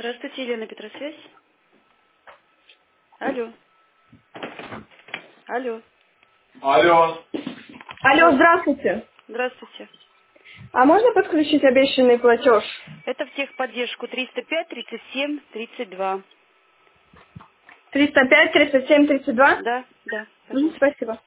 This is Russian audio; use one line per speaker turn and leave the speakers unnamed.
Здравствуйте, Елена, Петросвязь. Алло. Алло.
Алло.
Да,
Алло, здравствуйте.
здравствуйте.
А можно подключить обещанный платеж?
Это в техподдержку 305 37 32.
305 37 32?
Да, да, пожалуйста.
Спасибо.